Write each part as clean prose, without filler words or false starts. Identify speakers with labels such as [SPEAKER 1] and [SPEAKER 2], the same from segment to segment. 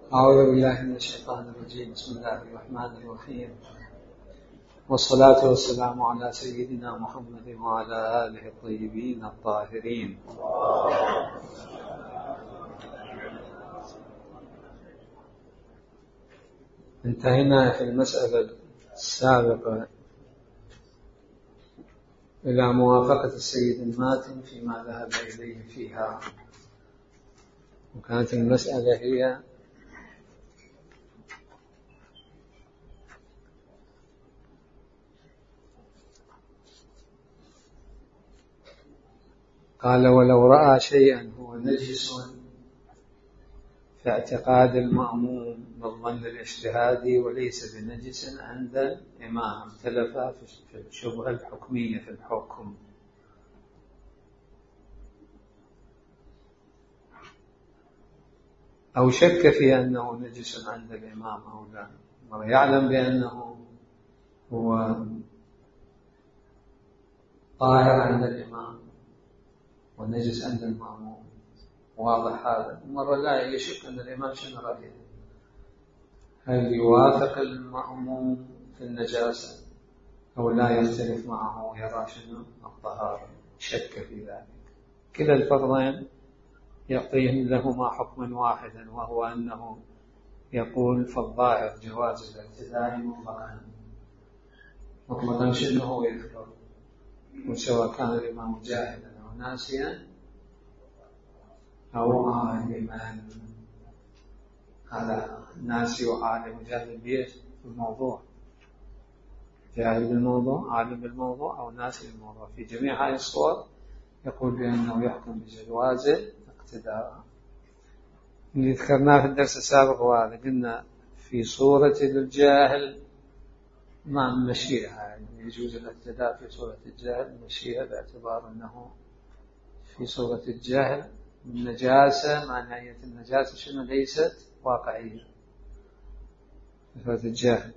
[SPEAKER 1] أعوذ بالله من الشيطان الرجيم. بسم الله الرحمن الرحيم، والصلاة والسلام على سيدنا محمد وعلى آله الطيبين الطاهرين. انتهينا في المسألة السابقة إلى موافقة السيد الماتن فيما ذهب إليه فيها، وكانت المسألة هي قال: ولو رأى شيئا هو نجس في اعتقاد المأموم بالظن الاجتهادي وليس بنجس عند الإمام، اختلف في الشبهة الحكمية في الحكم. أو شك في أنه نجس عند الإمام أو لا، ويعلم بأنه هو طاهر عند الإمام والنجس عند المأموم، واضح هذا. مرة لا يشك أن الإمام شنو رأيه، هل يوافق المأموم في النجاسة أو لا يختلف معه ويرى شنو الطهارة، شك في ذلك. كلا الفرضين يعطيهم لهما حكما واحدا، وهو أنه يقول فالظاهر جواز الاقتداء مطلقا شنو هو يذكر، وسواء كان الإمام جاهلا أو ناسيا أو عالما. هذا ناسي وعالم وجاهل بالموضوع، جاهل بالموضوع عالم بالموضوع أو ناسي بالموضوع، في جميع هذه الصور يقول بأنه يحكم بجواز الاقتداء. اللي ذكرناه في الدرس السابق وهذا قلنا في صورة الجاهل مع المشيئة، يعني يجوز الاقتداء في صورة الجاهل المشيئة، باعتبار أنه في صورة الجاهل النجاسة معنى النجاسة شنو ليست واقعية. في صورة الجاهل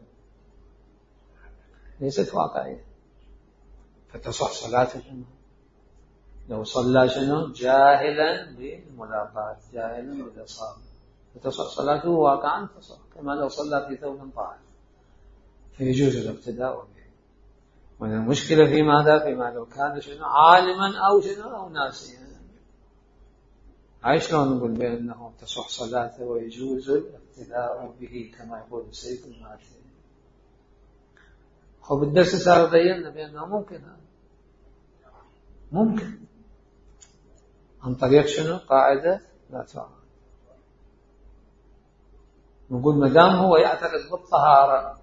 [SPEAKER 1] ليست واقعية، فتصح صلاته شنو لو صلى شنو جاهلا بالملاقاة جاهلا بالإصابة، فتصح صلاته واقعا تصح، كما لو صلى في ثوب طاهر، فيجوز الاقتداء به. والمشكلة في ماذا؟ فيما لو كان شنو عالما أو شنو أو ناسيا، هاي شلون نقول بأنه تصح صلاته ويجوز الاقتداء به كما يقول السيد الماتن. خب الدرس السابق بينا بأنه ممكن عن طريق شنو قاعدة لا تعارض. نقول مدام هو يعتقد بالطهارة،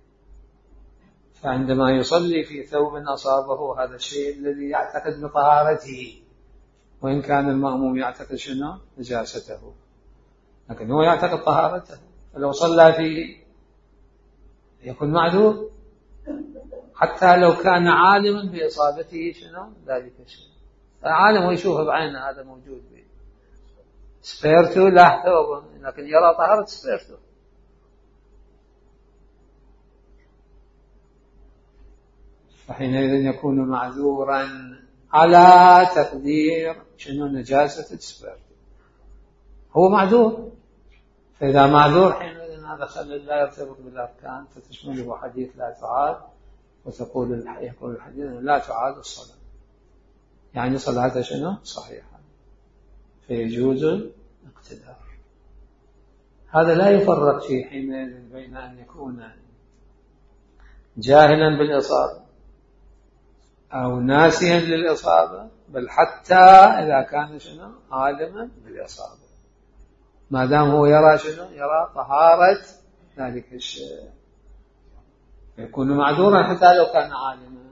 [SPEAKER 1] فعندما يصلي في ثوب أصابه هذا الشيء الذي يعتقد بطهارته، وإن كان المأموم يعتقد شنو نجاسته، لكن هو يعتقد طهارته، فلو صلى فيه يكون معذور حتى لو كان عالما بإصابته شنو ذلك الشيء. عالم ويشوفه بعينه هذا موجود به، سبيرته لا ثوب، لكن يرى طهارة سبيرته، فحينئذ يكون معذورا على تقدير شنو نجاسة السبيرته، هو معذور. فإذا معذور حينئذ هذا خلل لا يرتبط بالأركان، فتشمله حديث لا تعاد، وتقول يقول الحديث لا تعاد الصلاة، يعني صلاته شنو صحيحة، فيجوز الاقتداء. هذا لا يفرق فيه حينئذ بين أن يكون جاهلا بالإصابة أو ناسيا للإصابة، بل حتى إذا كان شنو عالما بالإصابة، ما دام هو يرى شنو يرى طهارة ذلك الشيء، يكون معذورا حتى لو كان عالما،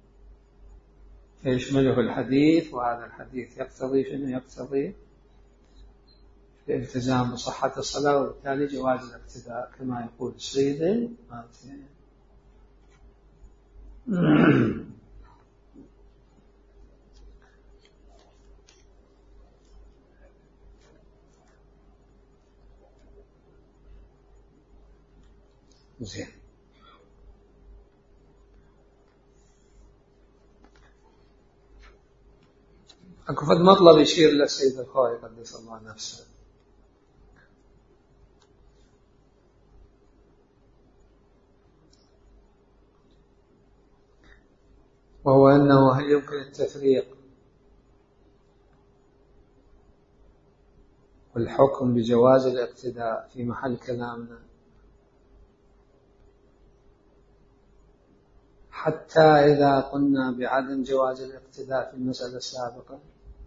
[SPEAKER 1] فيشمله الحديث. وهذا الحديث يقتضي شنو يقتضي الالتزام بصحة الصلاة، وبالتالي جواز الاقتداء كما يقول السيد الماتن. زين. اكو فد مطلب يشير للسيد الخوئي قدس الله نفسه، أنه هل يمكن التفريق والحكم بجواز الاقتداء في محل كلامنا حتى إذا قلنا بعدم جواز الاقتداء في المسألة السابقة.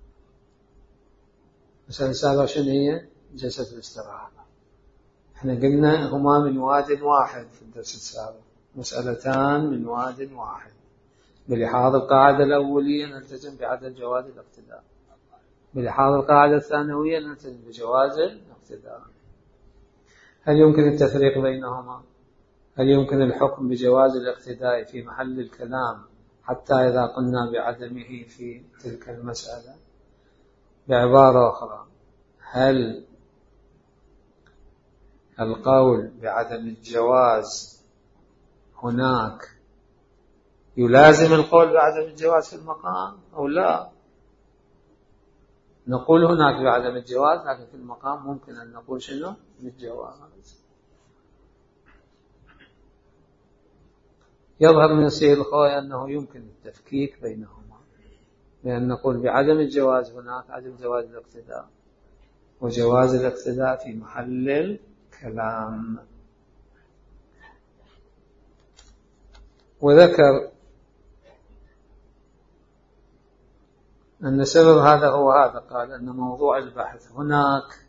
[SPEAKER 1] المسألة السابقة شنو هي؟ جلسة الاستراحة. احنا قلنا هما من واد واحد في الدرس السابق، مسألتان من واد واحد. بلحاظ القاعدة الأولية نلتزم بعدم جواز الاقتداء، بلحاظ القاعدة الثانوية نلتزم بجواز الاقتداء. هل يمكن التفريق بينهما؟ هل يمكن الحكم بجواز الاقتداء في محل الكلام حتى إذا قلنا بعدمه في تلك المسألة؟ بعبارة أخرى، هل القول بعدم الجواز هناك يلازم القول بعدم الجواز في المقام أو لا؟ نقول هناك بعدم الجواز، لكن في المقام ممكن أن نقول شنو؟ بالجواز. يظهر من السيد الخوي أنه يمكن التفكيك بينهما، بأن نقول بعدم الجواز هناك عدم جواز الاقتداء، وجواز الاقتداء في محل الكلام. وذكر أن سبب هذا هو هذا، قال أن موضوع البحث هناك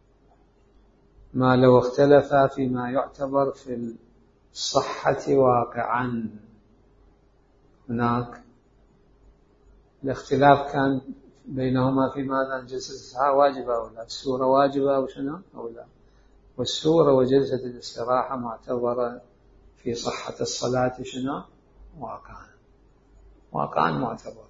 [SPEAKER 1] ما لو اختلف فيما يعتبر في الصحة واقعا، هناك الاختلاف كان بينهما في ماذا؟ جلسة الاستراحة واجبة أو لا، السورة واجبة أو شنو أو لا، والسورة وجلسة الاستراحة معتبرة في صحة الصلاة شنو واقعا معتبر،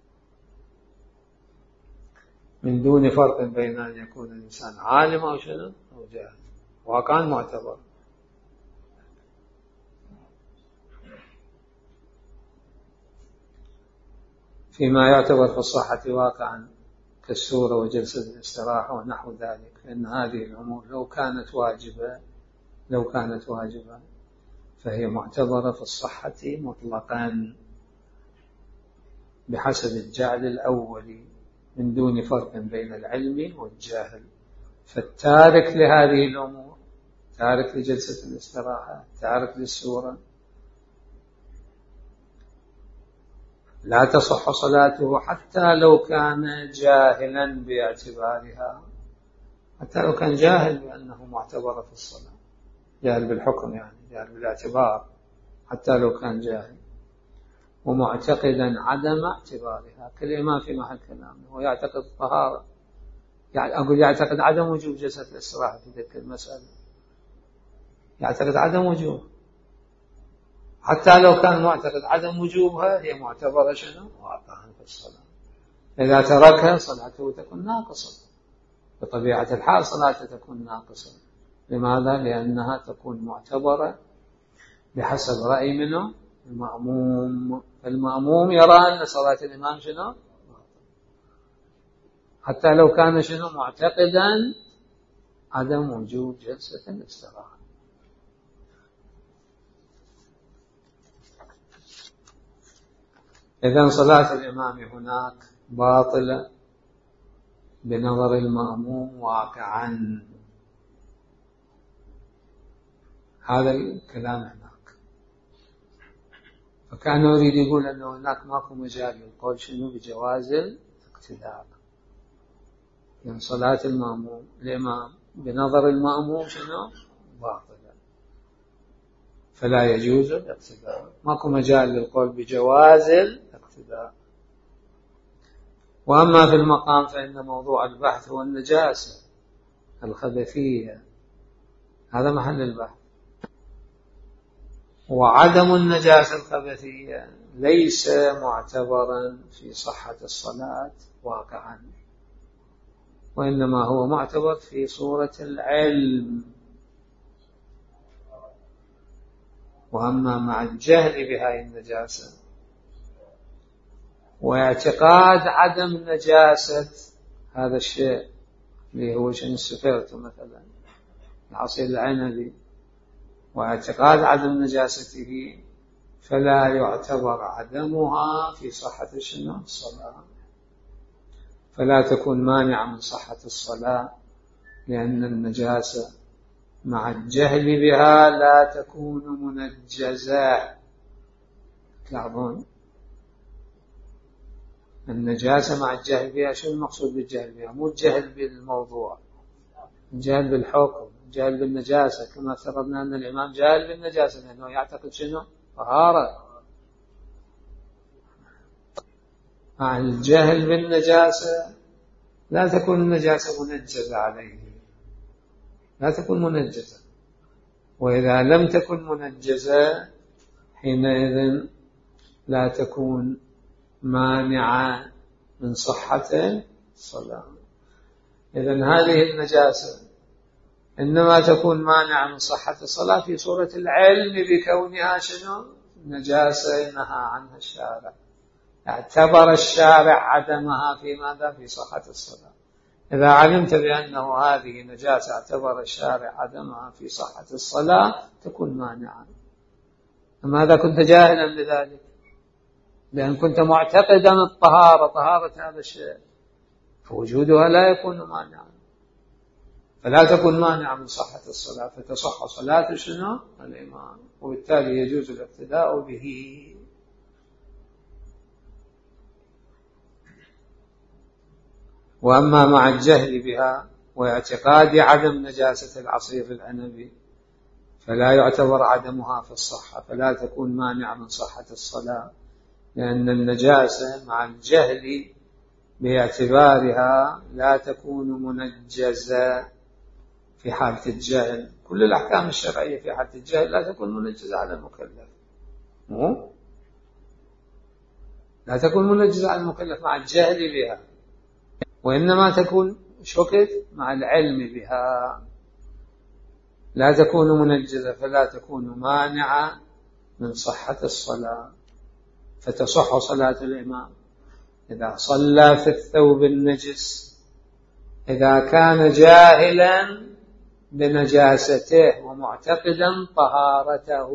[SPEAKER 1] من دون فرق بين أن يكون الإنسان عالم أو شنو أو جاهل، واقعا معتبر. فيما يعتبر في الصحة واقعا كالسورة وجلسة الاستراحة ونحو ذلك، فإن هذه الأمور لو كانت واجبة فهي معتبرة في الصحة مطلقا بحسب الجعل الأولي من دون فرق بين العلم والجاهل. فالتارك لهذه الأمور، تارك لجلسة الاستراحة، تارك للسورة، لا تصح صلاته حتى لو كان جاهلا باعتبارها، حتى لو كان جاهل بأنه معتبر في الصلاة، جاهل بالحكم يعني جاهل بالاعتبار، حتى لو كان جاهل ومعتقدا عدم اعتبارها، كالإمام في محل كلامه هو يعتقد الطهارة، يعني أقول يعتقد عدم وجوب جلسة الاستراحة في تلك المسألة، يعتقد عدم وجوب، حتى لو كان معتقد عدم وجوبها هي معتبرة شنو واقعا في الصلاة. إذا تركها صلاته تكون ناقصة، بطبيعة الحال صلاته تكون ناقصة. لماذا؟ لأنها تكون معتبرة بحسب رأي منه المأموم. المأموم يرى أن صلاة الإمام شنو حتى لو كان شنو معتقدا عدم وجوب جلسة الاستراحة. إذن صلاة الإمام هناك باطلة بنظر المأموم واقعا، هذا الكلام هناك. فكان يريد يقول أنه هناك ماكو مجال للقول شنو بجواز الاقتداء، يعني صلاة الإمام بنظر المأموم شنو باطلة، فلا يجوز الاقتداء، ماكو مجال للقول بجواز الاقتداء. وأما في المقام فإن موضوع البحث هو النجاسة الخبثية، هذا محل البحث، وعدم النجاسة الخبثية ليس معتبرا في صحة الصلاة واقعا، وإنما هو معتبر في صورة العلم. وأما مع الجهل بهذه النجاسة واعتقاد عدم نجاسة هذا الشيء اللي هو شن السفرت مثلا العصير العنبي، واعتقاد عدم نجاسته فلا يعتبر عدمها في صحة الصلاة، فلا تكون مانعة من صحة الصلاة، لأن النجاسة مع الجهل بها لا تكون منجزة. تلاحظون النجاسة مع الجهل بها، شو المقصود بالجهل بها؟ مو الجهل بالموضوع، الجهل بالحكم، الجهل بالنجاسة، كما افترضنا أن الإمام جاهل بالنجاسة لأنه يعتقد شنو؟ طهارة. مع الجهل بالنجاسة لا تكون النجاسة منجزة عليه، لا تكون منجزة، وإذا لم تكن منجزة حينئذ لا تكون مانعة من صحة الصلاة. إذن هذه النجاسة إنما تكون مانعة من صحة الصلاة في صورة العلم بكونها شنو؟ نجاسة نهى عنها الشارع، اعتبر الشارع عدمها في ماذا؟ في صحة الصلاة. إذا علمت بأنه هذه نجاسة اعتبر الشارع عدمها في صحة الصلاة تكون مانعة. أما إذا كنت جاهلا بذلك لأن كنت معتقدا الطهارة، طهارة هذا الشيء، فوجودها لا يكون مانعا، فلا تكون مانعة من صحة الصلاة، فتصح صلاة شنو؟ الإمام، وبالتالي يجوز الاقتداء به. وأما مع الجهل بها واعتقاد عدم نجاسة العصير العنبي فلا يعتبر عدمها في الصحة، فلا تكون مانعة من صحة الصلاة، لأن النجاسة مع الجهل باعتبارها لا تكون منجزة في حالة الجهل. كل الأحكام الشرعية في حالة الجهل لا تكون منجزة على المكلف، لا تكون منجزة على المكلف مع الجهل بها، وإنما تكون شكت مع العلم بها، لا تكون منجزة، فلا تكون مانعة من صحة الصلاة، فتصح صلاة الإمام إذا صلى في الثوب النجس إذا كان جاهلا بنجاسته ومعتقدا طهارته.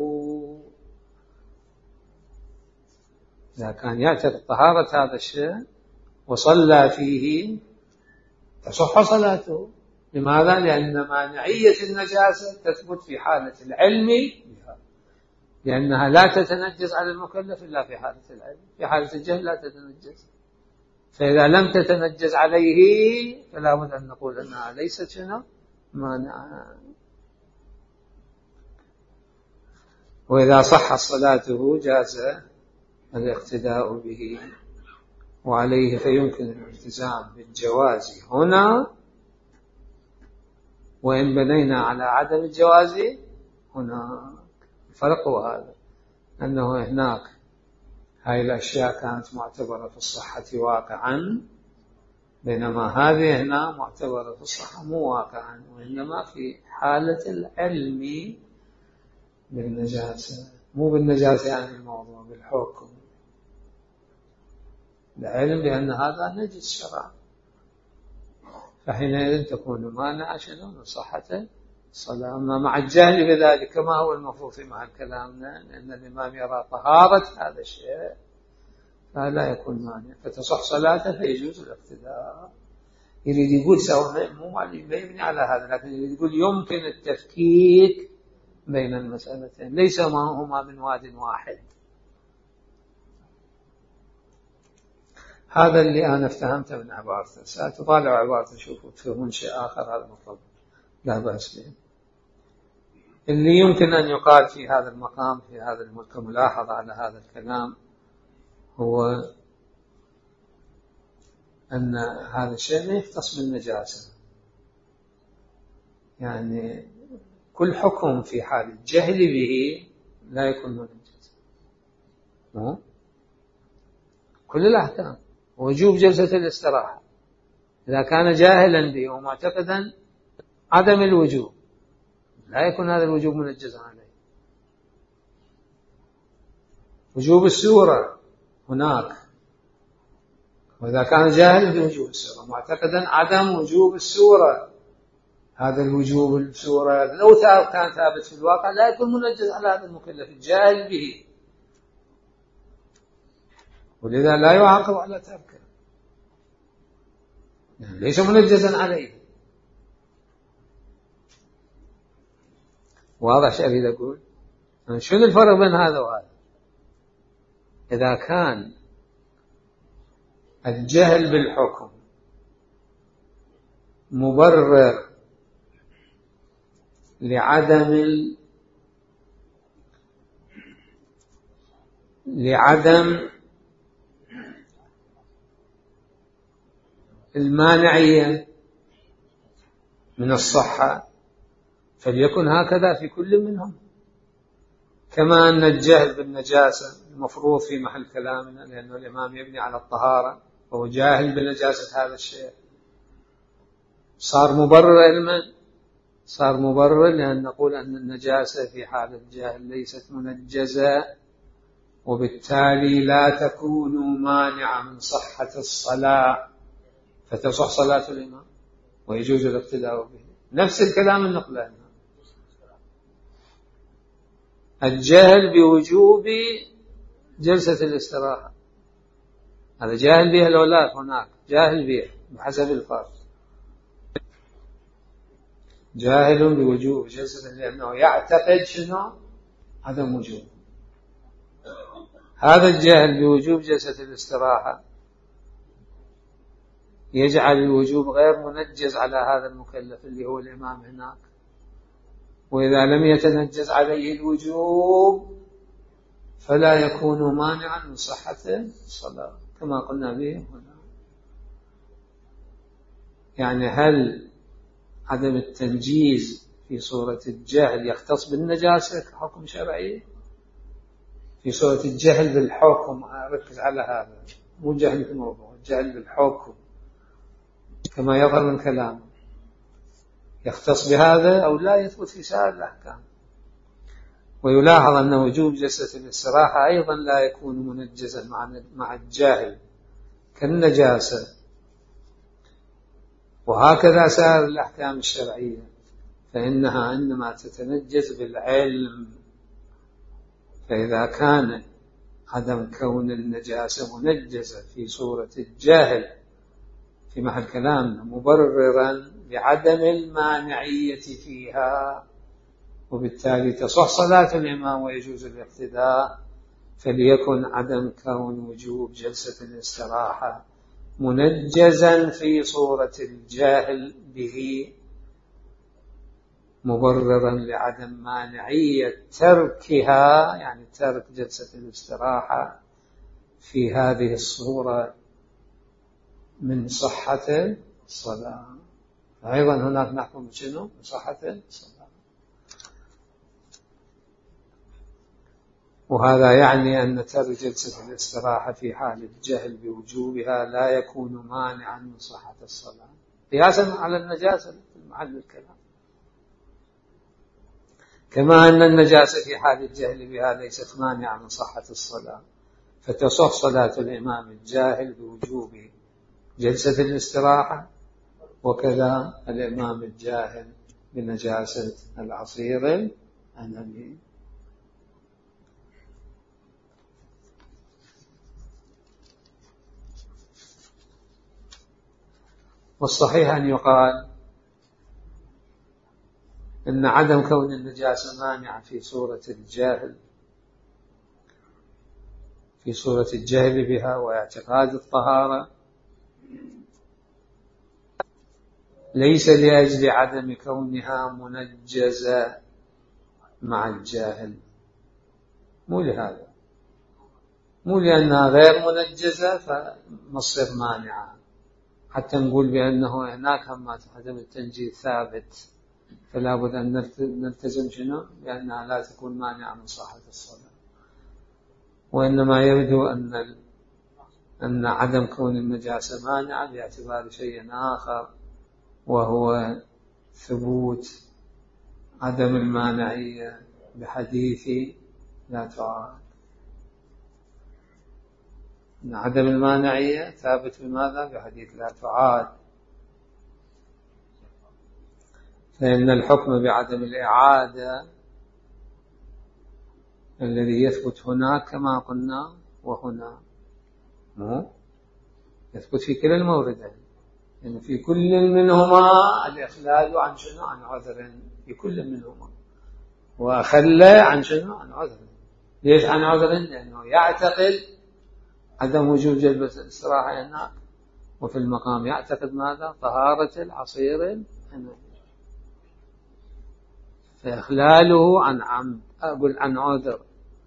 [SPEAKER 1] إذا كان يعتقد طهارة هذا الشيء وصلى فيه تصح صلاته. لماذا؟ لأن مانعية النجاسة تثبت في حالة العلم بها، لأنها لا تتنجس على المكلف إلا في حالة العلم، في حالة الجهل لا تتنجس. فإذا لم تتنجس عليه فلا بد أن نقول أنها ليست شنو؟ مانعة. وإذا صح صلاته جاز الاقتداء به، وعليه فيمكن الالتزام بالجواز هنا، وإن بنينا على عدم الجواز هنا. الفرق هو هذا، أنه هناك هاي الأشياء كانت معتبرة في الصحة واقعا، بينما هذه هنا معتبرة في الصحة مو واقعا، وإنما في حالة العلم بالنجاسة، مو بالنجاسة يعني الموضوع بالحكم، العلم بأن هذا نجس شرعا، فحينئذ تكون مانعة شنو؟ من صحة الصلاة. أما مع الجهل بذلك كما هو المفروض في محل كلامنا، لأن الإمام يرى طهارة هذا الشيء فلا يكون مانع، فتصح صلاته فيجوز الاقتداء. يريد يقول سواء مو ما يبني على هذا، لكن يريد يقول يمكن التفكيك بين المسألتين، ليس ما هما من واد واحد. هذا اللي أنا افتهمته من عبارته، سأتطالع عبارته شوفوا تفهمون شيء آخر، هذا مطلب لا بأس به. اللي يمكن أن يقال في هذا المقام في هذا كملاحظة على هذا الكلام هو أن هذا الشيء ما يختص بالنجاسة، يعني كل حكم في حال الجهل به لا يكون منجز، كل الأحكام. وجوب جلسة الاستراحة إذا كان جاهلا به ومعتقدا عدم الوجوب لا يكون هذا الوجوب منجزا عليه. وجوب السورة هناك، وإذا كان جاهلا بوجوب السورة معتقدا عدم وجوب السورة، هذا الوجوب السورة لو كان ثابت في الواقع لا يكون منجز على هذا المكلف الجاهل به، ولذا لا يعاقب على تركه، يعني ليس منجزا عليه. واضح شيء أريد أقول؟ شنو الفرق بين هذا وهذا؟ إذا كان الجهل بالحكم مبرر لعدم المانعية من الصحة، فليكن هكذا في كل منهم، كما أن الجهل بالنجاسة المفروض في محل كلامنا، لأنه الإمام يبني على الطهارة وهو جاهل بنجاسة هذا الشيء، صار مبرر علما، صار مبرر لأن نقول أن النجاسة في حال الجهل ليست منجزة، وبالتالي لا تكون مانعة من صحة الصلاة، فتصح صلاة الإمام ويجوز الاقتداء به. نفس الكلام النقل هنا، الجهل بوجوب جلسة الاستراحة هذا جاهل به الأولاد، هناك جاهل به بحسب الفرق، جاهل بوجوب جلسة لأنه يعتقد شنو عدم وجوب. هذا الجهل بوجوب جلسة الاستراحة يجعل الوجوب غير منجز على هذا المكلف اللي هو الإمام هناك، وإذا لم يتنجز عليه الوجوب فلا يكون مانعا من صحة الصلاة كما قلنا به هنا. يعني هل عدم التنجيز في صورة الجهل يختص بالنجاسة كحكم شرعي؟ في صورة الجهل بالحكم، أركز على هذا، مو جهل في الموضوع، الجهل بالحكم كما يظهر من كلامه يختص بهذا أو لا يثبت في سائر الأحكام. ويلاحظ أن وجوب جلسة الاستراحة أيضا لا يكون منجزا مع الجاهل كالنجاسة، وهكذا سائر الأحكام الشرعية فإنها إنما تتنجز بالعلم. فإذا كان عدم كون النجاسة منجزة في صورة الجاهل في محل كلامنا مبررا لعدم المانعية فيها، وبالتالي تصح صلاة الإمام ويجوز الاقتداء، فليكن عدم كون وجوب جلسة الاستراحة منجزا في صورة الجاهل به مبررا لعدم مانعية تركها، يعني ترك جلسة الاستراحة في هذه الصورة من صحة الصلاة. أيضا هناك نحكم شنو صحة الصلاة، وهذا يعني أن ترك جلسة الاستراحة في حال الجهل بوجوبها لا يكون مانعا من صحة الصلاة، قياسا على النجاسة في محل الكلام، كما أن النجاسة في حال الجهل بها ليست مانعة من صحة الصلاة، فتصح صلاة الإمام الجاهل بوجوب جلسة الاستراحة، وكذا الإمام الجاهل بنجاسة العصير الأنبي. والصحيح أن يقال إن عدم كون النجاسة مانعة في صورة الجاهل، في صورة الجهل بها واعتقاد الطهارة، ليس لأجل عدم كونها منجزة مع الجاهل، مو لهذا، مو لأنها غير منجزة فمصير مانعة حتى نقول بأنه هناك هم عدم التنجيز ثابت، فلا بد أن نلتزم شنو بأنها لا تكون مانعة من صحة الصلاة. وإنما يبدو أن عدم كون النجاسة مانعة باعتبار شيء آخر، وهو ثبوت عدم المانعية بحديث لا تعاد. أن عدم المانعية ثابت بماذا؟ بحديث لا تعاد، فإن الحكم بعدم الإعادة الذي يثبت هناك كما قلنا وهنا يثبت في كلا الموردين، يعني في كل منهما الإخلال عن شنو؟ عن عذر، في كل منهما، وأخل عن شنو؟ عن عذر. ليش عن عذر؟ لأنه يعتقد عدم وجوب جلب الاستراحة هناك، وفي المقام يعتقد ماذا؟ طهارة العصير الحنفي. فإخلاله عن عمد، أقول عن عذر،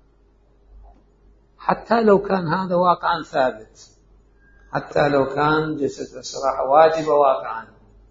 [SPEAKER 1] حتى لو كان هذا واقعا ثابت، حتى لو كان جلسة الاستراحة واجبة واقعا،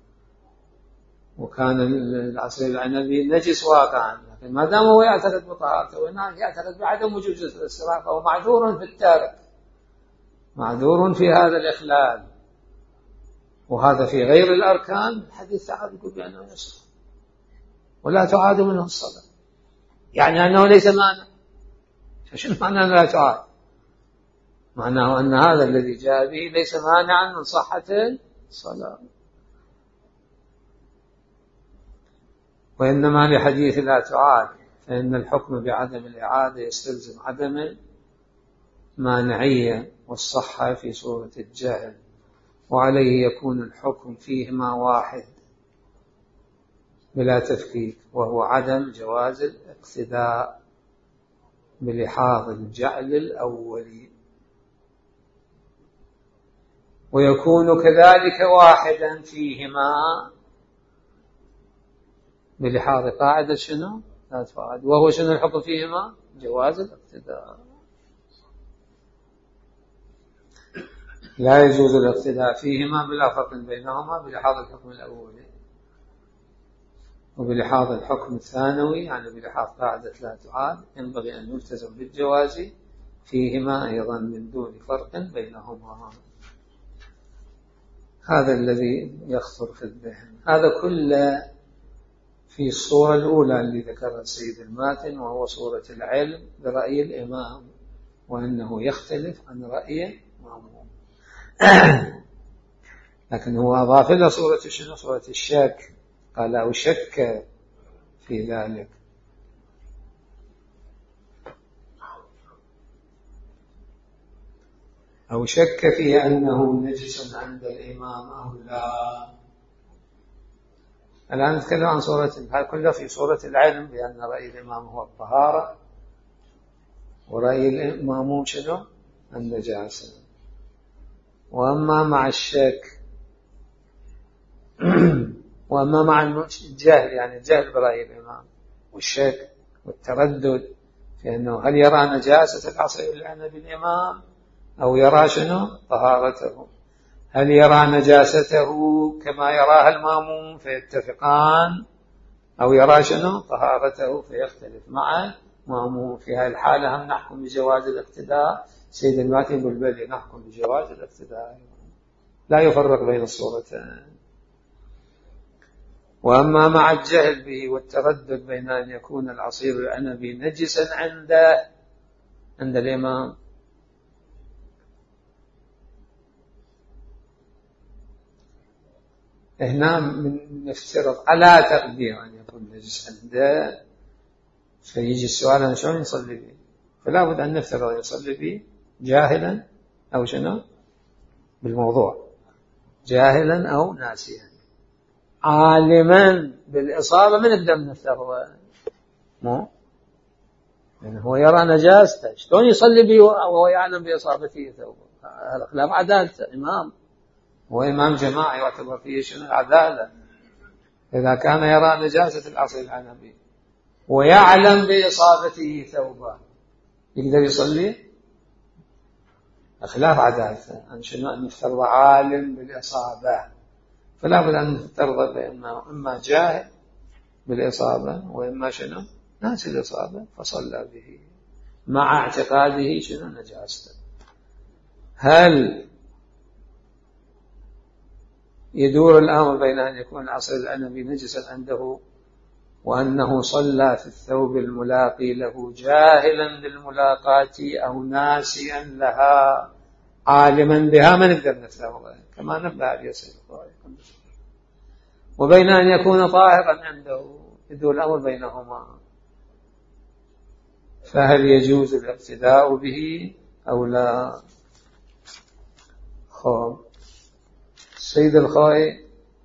[SPEAKER 1] وكان العصير العنبي نجس واقعا، لكن ما دام هو يعتقد بطهارته وهناك يعتقد بعدم وجوب جلسة الاستراحة، فهو معذور في التارك، معذور في هذا الإخلال. وهذا في غير الأركان الحديث تعالى يقول بأنه يصح ولا تعاد منه الصلاة، يعني أنه ليس مانع. فشنو معنى لا تعاد؟ معناه أن هذا الذي جاء به ليس مانعا من صحة الصلاة. وإنما لحديث لا تعاد فإن الحكم بعدم الإعادة يستلزم عدم مانعية، والصحة في صورة الجهل، وعليه يكون الحكم فيهما واحد بلا تفكيك، وهو عدم جواز الاقتداء بلحاظ الجعل الأولي، ويكون كذلك واحدا فيهما بلحاظ قاعدة شنو؟ لا تعاد، وهو شنو الحكم فيهما؟ جواز الاقتداء. لا يجوز الاقتداء فيهما بلا فرق بينهما بلحاظ الحكم الأولي، وبلحاظ الحكم الثانوي يعني بلحاظ قاعدة لا تعاد ينبغي أن يلتزم بالجواز فيهما أيضا من دون فرق بينهما. هذا الذي يخطر في الذهن. هذا كله في الصورة الأولى اللي ذكرها السيد الماتن، وهو صورة العلم برأي الإمام، وأنه يختلف عن رأي مأموم. لكن هو أضاف إلى صورة شنو؟ صورة الشك، قال أو شك في ذلك، أو شك في أنه نجس عند الإمام أو لا. الآن نتكلم عن صورة، هذا كله في صورة العلم بأن رأي الإمام هو الطهارة، ورأي الإمام شنو؟ النجاسة. وأما مع الشك وأما مع الجهل، يعني الجهل برأي الإمام والشك والتردد في أنه هل يرى نجاسة العصير العنبي الإمام أو يرى شنو؟ طهارته. هل يرى نجاسته كما يراها المأموم فيتفقان، أو يرى شنو؟ طهارته فيختلف مع المأموم. في هذه الحالة هم نحكم بجواز الاقتداء. سيد الماتن يقول بل نحكم بجواز الاقتداء، لا يفرق بين الصورتين. وأما مع الجهل به والتردد بين أن يكون العصير العنبي نجسا عند الإمام هنا نفترض على تقدير أن يكون نجس عنده، فيجي السؤال أن شلون يصلي به؟ فلا بد أن نفترض أن يصلي به جاهلا أو شنو بالموضوع، جاهلا أو ناسيا. عالما بالإصابة من نقدر نفترض مو يعني هو يرى نجاسته، شلون يصلي به وهو يعلم بإصابته ثوبه؟ هذا خلاف عدالته. إمام هو إمام جماعة يعتبر فيه شنو العدالة. إذا كان يرى نجاسة العصير العنبي ويعلم بإصابته ثوبه يقدر يصلي؟ خلاف عدالته. أن شنو أن يفترض عالم بالإصابة، فلا بد أن نفترض بأنه إما جاهل بالإصابة وإما شنو ناسي الإصابة فصلى به مع اعتقاده شنو نجاسته. هل يدور الأمر بين أن يكون العصير العنبي نجسا عنده وأنه صلى في الثوب الملاقي له جاهلا بالملاقاة أو ناسيا لها عالما بها؟ ما نقدر نفترض كما نبه عليه سيد الخوارج. وبين أن يكون طاهرا عنده، يدور الأمر بينهما. فهل يجوز الاقتداء به أو لا؟ خب السيد الخوئي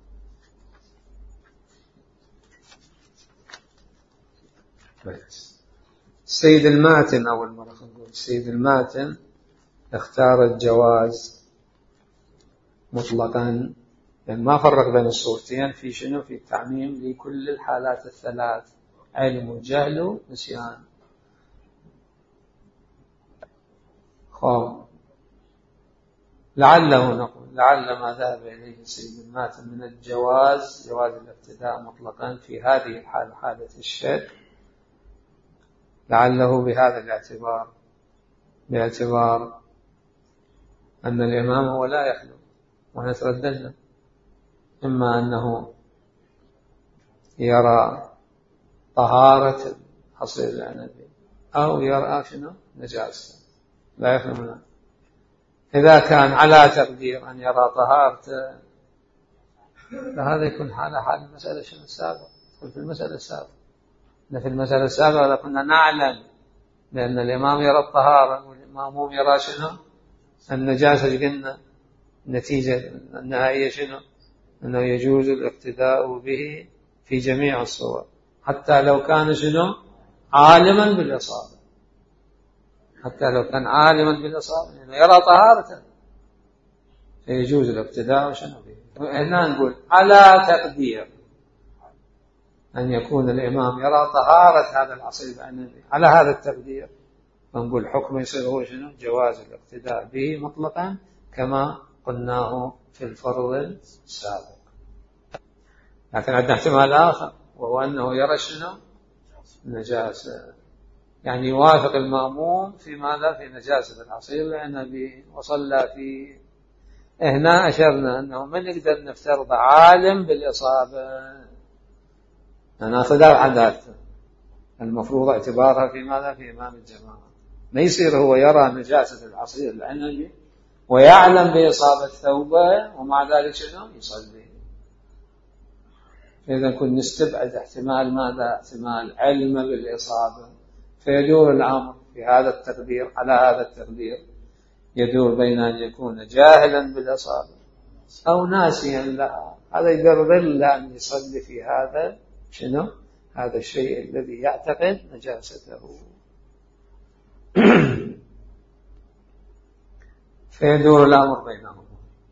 [SPEAKER 1] السيد الماتن أول مرة نقول السيد الماتن اختار الجواز مطلقا، يعني ما فرق بين الصورتين في شنو؟ في التعميم لكل الحالات الثلاث، علم وجهل ونسيان. خب لعله نقول لعل ما ذهب إليه السيد الماتن من الجواز، جواز الابتداء مطلقا في هذه الحالة، حالة الشك، لعله بهذا الاعتبار، باعتبار أن الإمام هو لا يخلو، ونترددنا إما أنه يرى طهارة الحصير العنبي أو يرى شنو؟ نجاسة، لا يخلو منها. إذا كان على تقدير أن يرى طهارته فهذا يكون حال المسألة شنو السابق، في المسألة السابقة. في المسألة السابقة كنا نعلم بأن الإمام يرى الطهارة والمأموم يرى شنو؟ النجاسة. قلنا النتيجة النهائية شنو؟ أنه يجوز الاقتداء به في جميع الصور، حتى لو كان شنو؟ عالما بالإصابة، حتى لو كان عالما بالإصابة يعني يرى طهارته فيجوز الاقتداء شنو به. هنا نقول على تقدير أن يكون الإمام يرى طهارة هذا العصير العنبي، على هذا التقدير فنقول حكم يصير هو شنو؟ جواز الاقتداء به مطلقا كما قلناه في الفرض السابق. لكن عندنا احتمال آخر، وهو أنه يرى شنو؟ نجاسة، يعني يوافق المأموم في ماذا؟ في نجاسة العصير العنبي وصلى فيه. هنا أشرنا أنه من نقدر نفترض عالم بالإصابة، ناخذها عاداته، المفروض اعتبارها في ماذا؟ في إمام الجماعة. ما يصير هو يرى نجاسة العصير العنبي ويعلم بإصابة ثوبه ومع ذلك شنو؟ يصلي. إذا كنا نستبعد احتمال ماذا؟ احتمال علم بالإصابة، فيدور الأمر في هذا التقدير، على هذا التقدير يدور بين أن يكون جاهلا بالإصابة أو ناسيا لها، هذا يدرر أن يصلي في هذا شنو؟ هذا الشيء الذي يعتقد نجاسته. فيدور الأمر بينهم.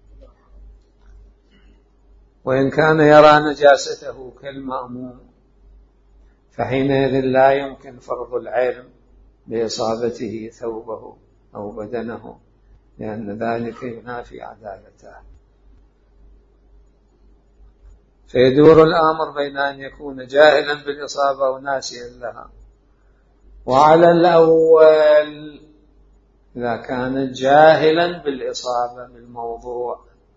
[SPEAKER 1] وإن كان يرى نجاسته كالمأموم فحينئذ لا يمكن فرض العلم بإصابته ثوبه أو بدنه، لأن ذلك ينافي عدالته. فيدور الأمر بين أن يكون جاهلا بالإصابة أو ناسيا لها. وعلى الأول إذا كان جاهلا بالإصابة بالموضوع،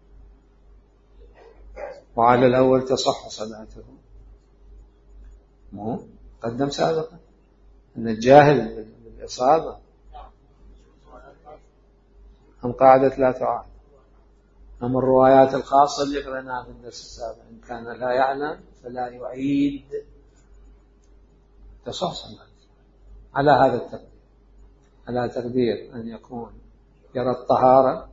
[SPEAKER 1] وعلى الأول تصح صلاته. قدم سابقا أن الجاهل بالإصابة هم قاعدة لا تعاد، هم الروايات الخاصة اللي قرأناها في الدرس السابق، إن كان لا يعلم فلا يعيد، تصح صلاته على هذا التقدير، على تقدير أن يكون يرى الطهارة،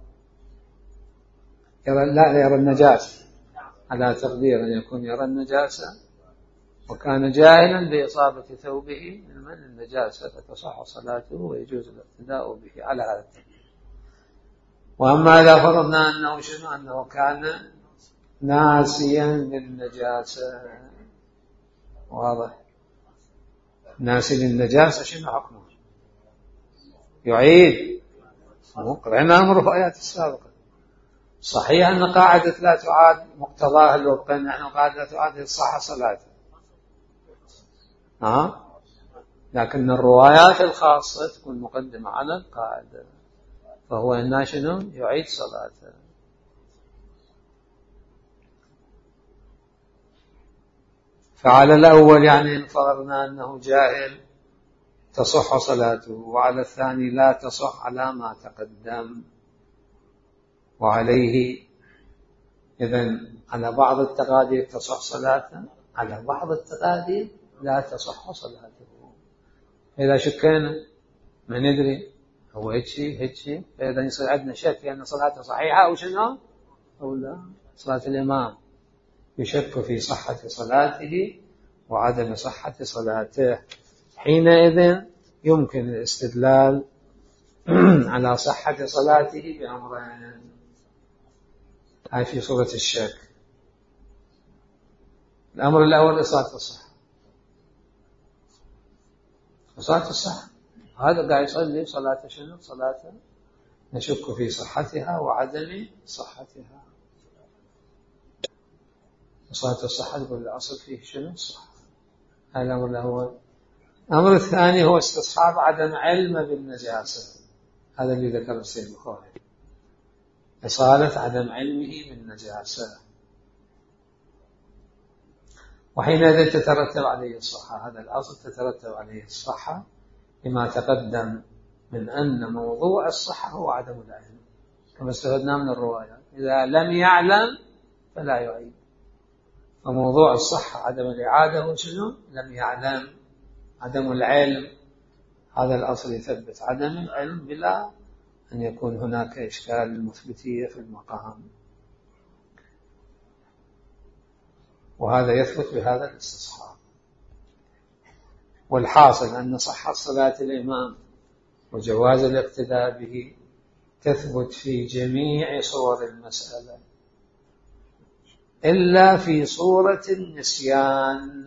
[SPEAKER 1] يرى النجاسة، على تقدير أن يكون يرى النجاسة وكان جاهلا بإصابة ثوبه من النجاسة، فتصح صلاته ويجوز الاقتداء به على هذا التقدير. وأما إذا فرضنا أنه شنو؟ أنه كان ناسيا للنجاسة، واضح؟ ناسي للنجاسة شنو حكمه؟ يعيد. قرأنا من الروايات السابقة. صحيح أن قاعدة لا تعاد مقتضاها الوقت، نحن قاعدة لا تعاد صح صلاته، لكن الروايات الخاصة تكون مقدمة على القاعدة، فهو إنه شنو؟ يعيد صلاته. فعلى الأول يعني إن فرضنا أنه جاهل تصح صلاته، وعلى الثاني لا تصح على ما تقدم. وعليه إذن على بعض التقادير تصح صلاته، على بعض التقادير لا تصح صلاته. إذا شكينا ما ندري هو هيك فإذا يصير عندنا شك في أن صلاته صحيحة أو شنو أو لا. صلاة الإمام يشك في صحة صلاته وعدم صحة صلاته، حينئذ يمكن الاستدلال على صحة صلاته بأمرين. هاي في صورة الشك. الأمر الأول إصابة الصحة. صلاة الصحة هذا قاعد يصلي صلاة شنو؟ صلاة نشك في صحتها وعدم صحتها. صلاة الصحة يقول الأصل فيه شنو؟ الصحة. هذا الأمر الأول. الأمر الثاني هو استصحاب عدم علم بالنجاسة. هذا اللي ذكر السيد البخاري، إصالة عدم علمه بالنجاسة، وحينئذ تترتب عليه الصحة. هذا الأصل تترتب عليه الصحة لما تقدم من أن موضوع الصحة هو عدم العلم، كما استفدنا من الروايات. إذا لم يعلم فلا يعيد. وموضوع الصحة عدم الإعادة وشنو؟ لم يعلم، عدم العلم. هذا الأصل يثبت عدم العلم بلا أن يكون هناك إشكال المثبتية في المقام، وهذا يثبت بهذا الاستصحاب. والحاصل أن صحة صلاة الإمام وجواز الاقتداء به تثبت في جميع صور المسألة إلا في صورة النسيان.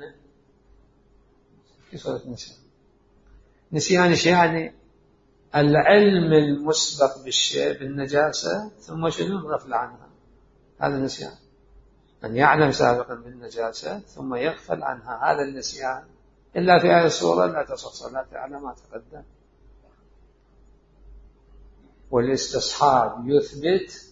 [SPEAKER 1] في صورة النسيان، نسيان إيش يعني؟ العلم المسبق بالشيء بالنجاسة ثم شنو؟ الغفل عنها. هذا النسيان، أن يعلم سابقا بالنجاسة ثم يغفل عنها. هذا النسيان. إلا في هذه الصورة لا تصح صلاته على ما تقدم. والاستصحاب يثبت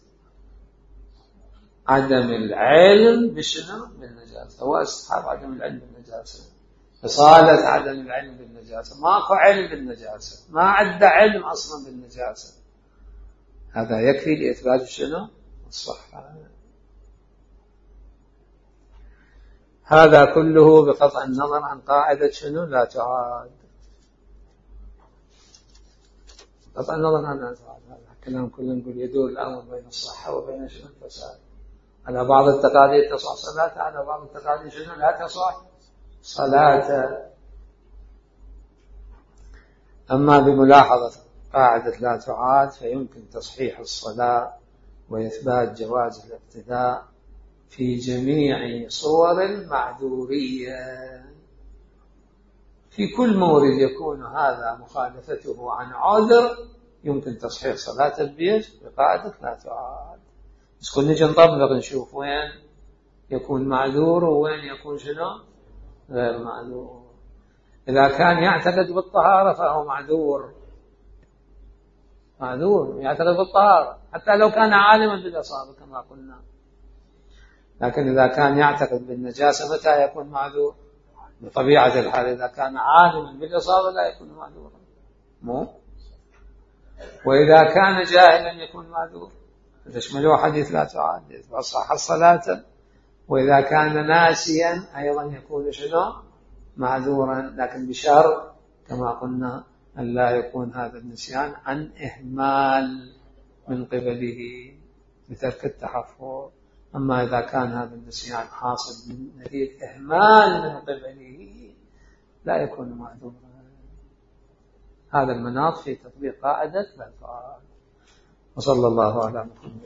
[SPEAKER 1] عدم العلم بشنو؟ بالنجاسة. هو استصحاب عدم العلم بالنجاسة، إصالة عدم العلم بالنجاسة. ماكو علم بالنجاسة، ما عنده علم أصلا بالنجاسة. هذا يكفي لإثبات شنو؟ الصحة. هذا كله بقطع النظر عن قاعدة شنو؟ لا تعاد. قطع النظر عن لا تعاد. هذا الكلام كله نقول يدور الأمر بين الصحة وبين شنو؟ الفساد. على بعض التقاليد تصح صلاته، على بعض التقاليد شنو؟ لا تصح صلاته. أما بملاحظة قاعدة لا تعاد فيمكن تصحيح الصلاة وإثبات جواز الاقتداء في جميع صور المعذورية. في كل مورد يكون هذا مخالفته عن عذر يمكن تصحيح صلاة البيت بقاعدة لا تعاد. بس كل نجي نطبق نشوف وين يكون معذور ووين يكون شنو؟ غير معذور. إذا كان يعتقد بالطهارة فهو معذور، معذور يعتقد بالطهارة حتى لو كان عالما بالإصابة كما قلنا. لكن إذا كان يعتقد بالنجاسة متى يكون معذور؟ بطبيعة الحال إذا كان عالما بالإصابة لا يكون معذورا، مو؟ وإذا كان جاهلا يكون معذور. تشمله حديث لا تعاد فصح الصلاة. وإذا كان ناسيا أيضا يكون شنو؟ معذورا، لكن بشرط كما قلنا أن لا يكون هذا النسيان عن إهمال من قبله بترك التحفظ. أما إذا كان هذا النسيان حاصل من نتيجة إهمال من قبله لا يكون معذورا. هذا المناط في تطبيق قاعدة لا تعاد. وصلى الله على محمد.